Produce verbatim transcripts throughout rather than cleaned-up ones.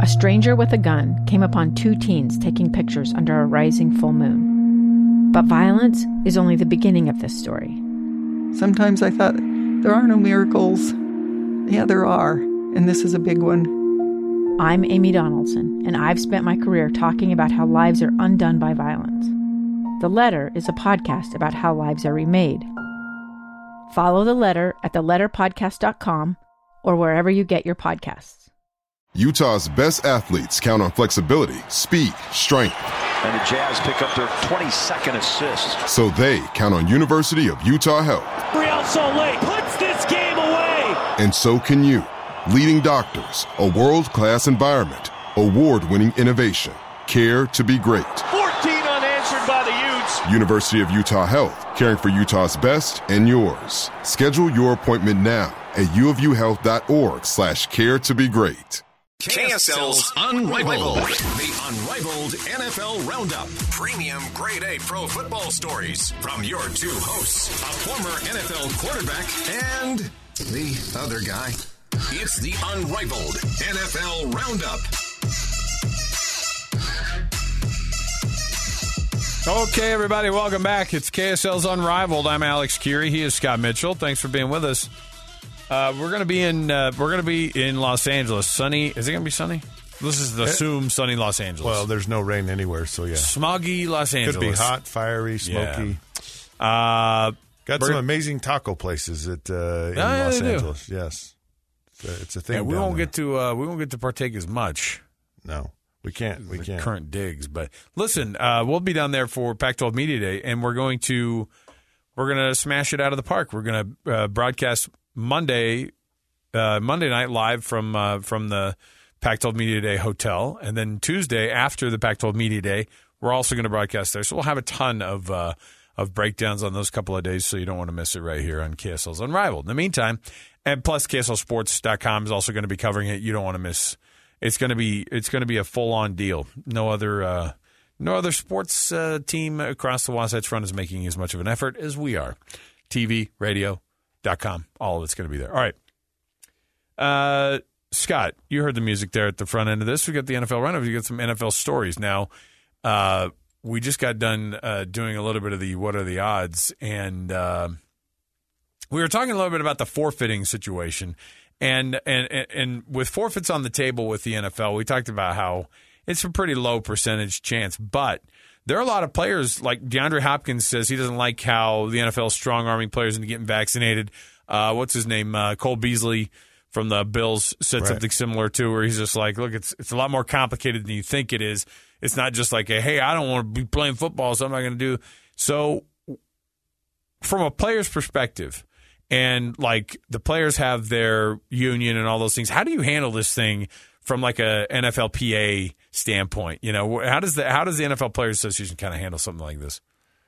a stranger with a gun came upon two teens taking pictures under a rising full moon. But violence is only the beginning of this story. Sometimes I thought, there are no miracles. Yeah, there are, and this is a big one. I'm Amy Donaldson, and I've spent my career talking about how lives are undone by violence. The Letter is a podcast about how lives are remade. Follow The Letter at the letter podcast dot com or wherever you get your podcasts. Utah's best athletes count on flexibility, speed, strength. And the Jazz pick up their twenty-second assist. So they count on University of Utah Health. Real Salt Lake puts this game away. And so can you. Leading doctors, a world-class environment, award-winning innovation, care to be great. fourteen unanswered by the Utes. University of Utah Health, caring for Utah's best and yours. Schedule your appointment now at uofuhealth.org slash care to be great. K S L's Unrivaled. The Unrivaled N F L Roundup. Premium Grade A Pro Football stories from your two hosts, a former N F L quarterback and the other guy. It's the Unrivaled N F L Roundup. Okay, everybody, welcome back. It's K S L's Unrivaled. I'm Alex Curie. He is Scott Mitchell. Thanks for being with us. Uh, we're gonna be in. Uh, we're gonna be in Los Angeles. Sunny. Is it gonna be sunny? This is the assume sunny Los Angeles. Well, there's no rain anywhere, so yeah. Smoggy Los Angeles. Could be hot, fiery, smoky. Yeah. Uh, Got some amazing taco places at uh, in yeah, Los they Angeles. Do. Yes, it's a, it's a thing. Yeah, we down won't there. get to. Uh, we won't get to partake as much. No, we can't. We the can't. Current digs, but listen, uh, we'll be down there for Pac twelve Media Day, and we're going to we're going to smash it out of the park. We're going to uh, broadcast Monday. Uh, Monday night live from uh, from the Pac twelve Media Day Hotel, and then Tuesday after the Pac twelve Media Day, we're also going to broadcast there. So we'll have a ton of uh, of breakdowns on those couple of days, so you don't want to miss it right here on K S L's Unrivaled. In the meantime, and plus K S L Sports dot com is also going to be covering it. You don't want to miss. It's going to be it's going to be a full on deal. No other uh, no other sports uh, team across the Wasatch Front is making as much of an effort as we are. T V, radio dot com, all of it's going to be there. All right. Uh, Scott, you heard the music there at the front end of this. We got the N F L Roundup. We got some N F L stories. Now, uh, we just got done uh, doing a little bit of the what are the odds, and uh, we were talking a little bit about the forfeiting situation, and and and with forfeits on the table with the N F L, we talked about how it's a pretty low percentage chance, but there are a lot of players like DeAndre Hopkins says he doesn't like how the N F L is strong arming players into getting vaccinated. Uh, what's his name? Uh, Cole Beasley from the Bills said right. something similar too, where he's just like, look, it's it's a lot more complicated than you think it is. It's not just like, a, hey, I don't want to be playing football, so I'm not going to do. So from a player's perspective, and like the players have their union and all those things, how do you handle this thing from like a N F L P A standpoint? You know, how does the how does the N F L Players Association kind of handle something like this?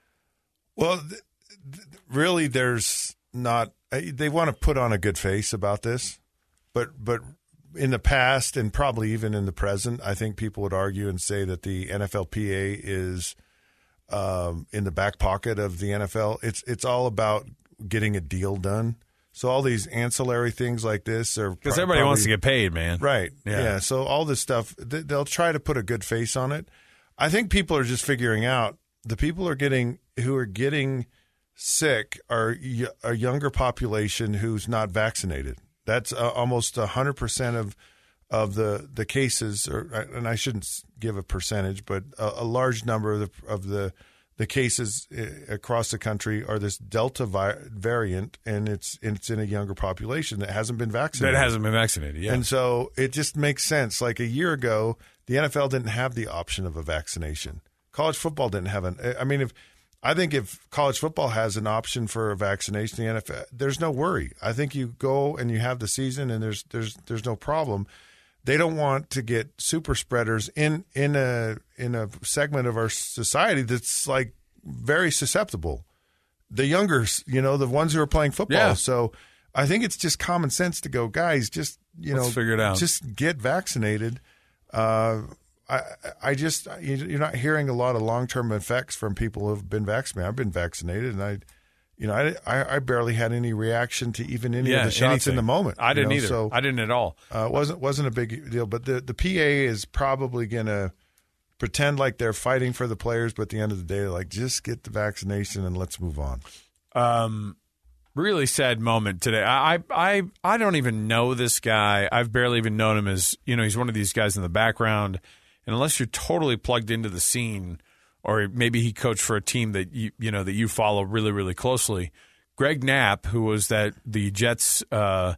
Well, th- th- really, there's not. They want to put on a good face about this. But but in the past and probably even in the present, I think people would argue and say that the N F L P A is um, in the back pocket of the N F L. It's it's all about getting a deal done. So all these ancillary things like this are because everybody probably, wants to get paid, man. Right? Yeah. yeah. So all this stuff, they'll try to put a good face on it. I think people are just figuring out the people are getting who are getting sick are a younger population who's not vaccinated. That's uh, almost one hundred percent of of the, the cases, or, and I shouldn't give a percentage, but a, a large number of the, of the the cases across the country are this Delta vi- variant, and it's it's in a younger population that hasn't been vaccinated. That hasn't been vaccinated, yeah. And so it just makes sense. Like a year ago, the N F L didn't have the option of a vaccination. College football didn't have an – I mean, if I think if college football has an option for a vaccination, the N F L, there's no worry. I think you go and you have the season, and there's there's there's no problem. They don't want to get super spreaders in in a in a segment of our society that's like very susceptible. The younger, you know, the ones who are playing football. Yeah. So I think it's just common sense to go, guys, just you Let's know, figure it out. Just get vaccinated. Uh, I, I just you're not hearing a lot of long term effects from people who've been vaccinated. I've been vaccinated, and I, you know, I, I, I barely had any reaction to even any yeah, of the shots anything. in the moment. I didn't you know? either. So, I didn't at all. Uh, wasn't wasn't a big deal. But the, the P A is probably going to pretend like they're fighting for the players, but at the end of the day, like, just get the vaccination and let's move on. Um, really sad moment today. I, I I don't even know this guy. I've barely even known him as, you know, he's one of these guys in the background. And unless you're totally plugged into the scene, or maybe he coached for a team that you you know that you follow really really closely. Greg Knapp, who was that the Jets, uh,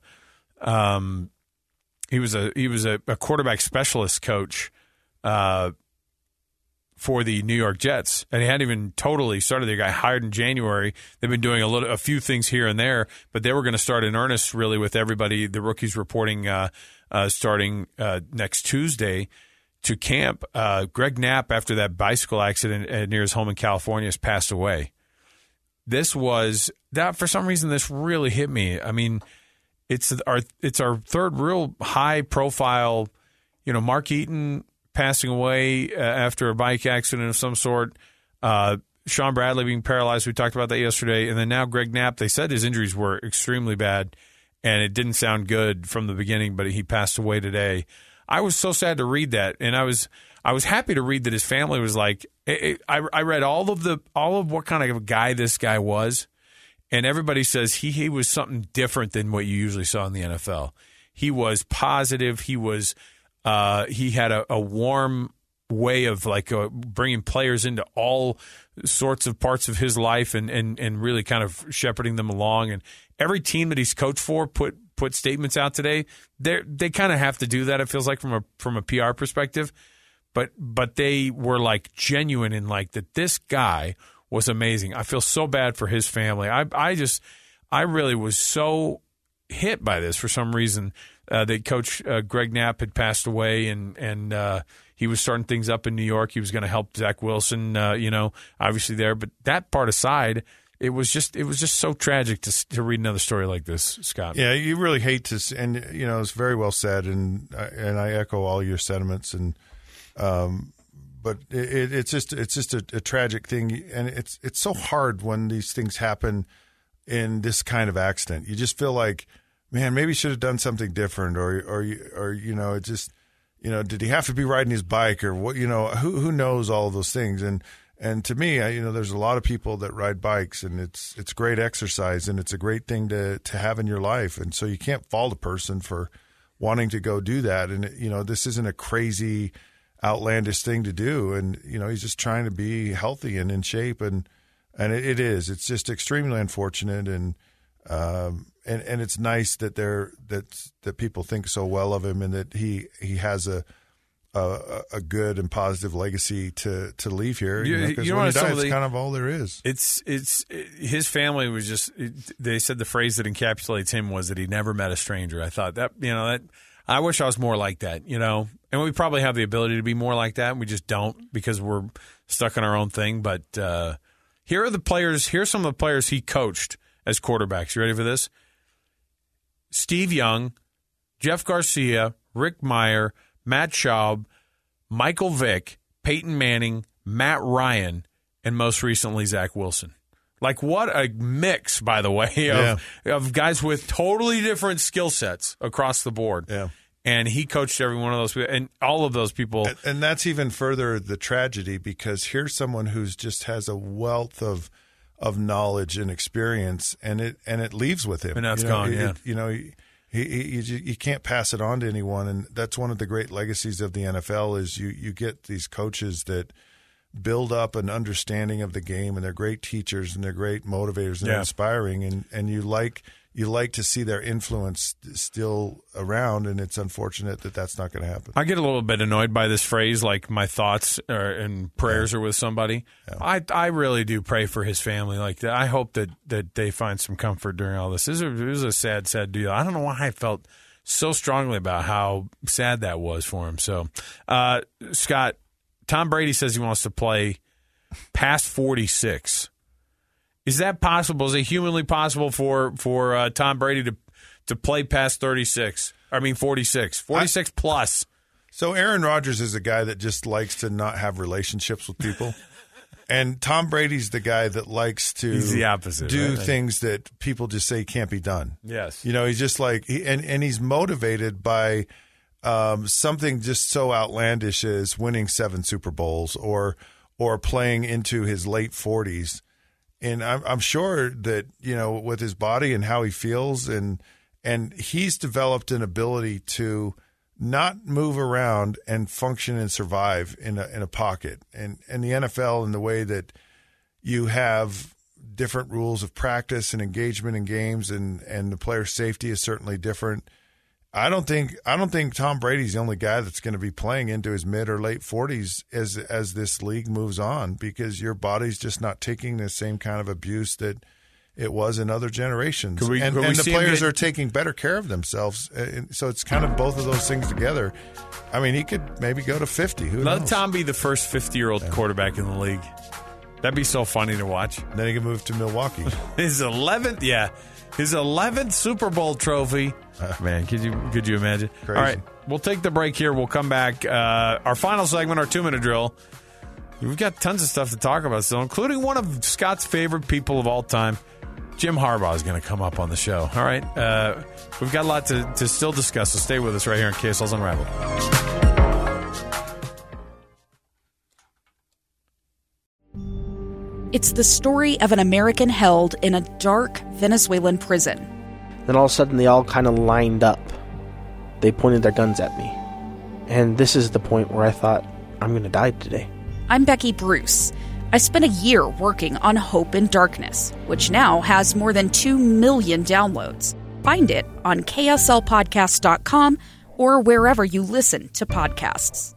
um, he was a he was a, a quarterback specialist coach uh, for the New York Jets, and he hadn't even totally started. They got hired in January. They've been doing a little a few things here and there, but they were going to start in earnest really with everybody. The rookies reporting uh, uh, starting uh, next Tuesday to camp. Uh, Greg Knapp, after that bicycle accident near his home in California, has passed away. This was that for some reason. This really hit me. I mean, it's our it's our third real high profile. You know, Mark Eaton passing away uh, after a bike accident of some sort. Uh, Sean Bradley being paralyzed. We talked about that yesterday, and then now Greg Knapp. They said his injuries were extremely bad, and it didn't sound good from the beginning. But he passed away today. I was so sad to read that, and I was I was happy to read that his family was like. It, it, I, I read all of the all of what kind of guy this guy was, and everybody says he he was something different than what you usually saw in the N F L. He was positive. He was uh, he had a, a warm way of like uh, bringing players into all sorts of parts of his life, and and and really kind of shepherding them along. And every team that he's coached for put. put statements out today. They they kind of have to do that. It feels like from a from a P R perspective, but but they were like genuine in like that. This guy was amazing. I feel so bad for his family. I I just I really was so hit by this for some reason. Uh, that Coach uh, Greg Knapp had passed away, and and uh, he was starting things up in New York. He was going to help Zach Wilson, uh, you know, obviously there. But that part aside. It was just it was just so tragic to to read another story like this, Scott. Yeah, you really hate to, and you know it's very well said, and and I echo all your sentiments, and um, but it, it's just it's just a, a tragic thing, and it's it's so hard when these things happen in this kind of accident. You just feel like, man, maybe he should have done something different, or or or you know, it just you know, did he have to be riding his bike, or what? You know, who who knows all of those things, and. And to me, I, you know, there's a lot of people that ride bikes, and it's it's great exercise, and it's a great thing to to have in your life. And so you can't fault a person for wanting to go do that. And you know, this isn't a crazy, outlandish thing to do. And you know, he's just trying to be healthy and in shape, and and it, it is. It's just extremely unfortunate, and um and and it's nice that they're that that people think so well of him, and that he he has a. A, a good and positive legacy to, to leave here. You, you know, you know when he dies, it's kind of all there is. It's it's it, his family was just. It, they said the phrase that encapsulates him was that he never met a stranger. I thought that you know that I wish I was more like that. You know, and we probably have the ability to be more like that, and we just don't because we're stuck in our own thing. But uh, here are the players. Here's some of the players he coached as quarterbacks. You ready for this? Steve Young, Jeff Garcia, Rick Meyer. Matt Schaub, Michael Vick, Peyton Manning, Matt Ryan, and most recently Zach Wilson. Like, what a mix, by the way, of, yeah. of guys with totally different skill sets across the board. Yeah. And he coached every one of those people, and all of those people. And, and that's even further the tragedy, because here's someone who's just has a wealth of of knowledge and experience, and it and it leaves with him. And that's you know, gone, it, yeah. It, you know, he, he, he, you can't pass it on to anyone, and that's one of the great legacies of the N F L is you, you get these coaches that build up an understanding of the game, and they're great teachers, and they're great motivators, and yeah. they're inspiring, and, and you like you like to see their influence still around, and it's unfortunate that that's not going to happen. I get a little bit annoyed by this phrase, like my thoughts are, and prayers yeah. are with somebody. Yeah. I I really do pray for his family. Like that. I hope that, that they find some comfort during all this. It was, a, it was a sad, sad deal. I don't know why I felt so strongly about how sad that was for him. So, uh, Scott, Tom Brady says he wants to play past forty-six. Is that possible? Is it humanly possible for for uh, Tom Brady to to play past thirty-six? I mean, forty-six. forty-six I, plus. So Aaron Rodgers is a guy that just likes to not have relationships with people. And Tom Brady's the guy that likes to He's the opposite, do right? things that people just say can't be done. Yes. You know, he's just like, he, and, and he's motivated by um, something just so outlandish as winning seven Super Bowls or or playing into his late forties. And I'm, I'm sure that, you know, with his body and how he feels, and and he's developed an ability to not move around and function and survive in a in a pocket. And and the N F L, in the way that you have different rules of practice and engagement in games, and, and the player safety is certainly different. I don't think I don't think Tom Brady's the only guy that's going to be playing into his mid or late forties as as this league moves on, because your body's just not taking the same kind of abuse that it was in other generations. Could we- and could we and the see him players get- are taking better care of themselves. And so it's kind of both of those things together. I mean, he could maybe go to fifty. Who Let knows? Tom be the first fifty-year-old quarterback in the league. That'd be so funny to watch. Then he can move to Milwaukee. His eleventh, yeah, his eleventh Super Bowl trophy. Man, could you could you imagine? Crazy. All right, we'll take the break here. We'll come back. Uh, our final segment, our two-minute drill. We've got tons of stuff to talk about, so including one of Scott's favorite people of all time, Jim Harbaugh, is going to come up on the show. All right, uh, we've got a lot to, to still discuss, so stay with us right here on K S L's Unrivaled. It's the story of an American held in a dark Venezuelan prison. Then all of a sudden they all kind of lined up. They pointed their guns at me. And this is the point where I thought, I'm going to die today. I'm Becky Bruce. I spent a year working on Hope in Darkness, which now has more than two million downloads. Find it on K S L podcast dot com or wherever you listen to podcasts.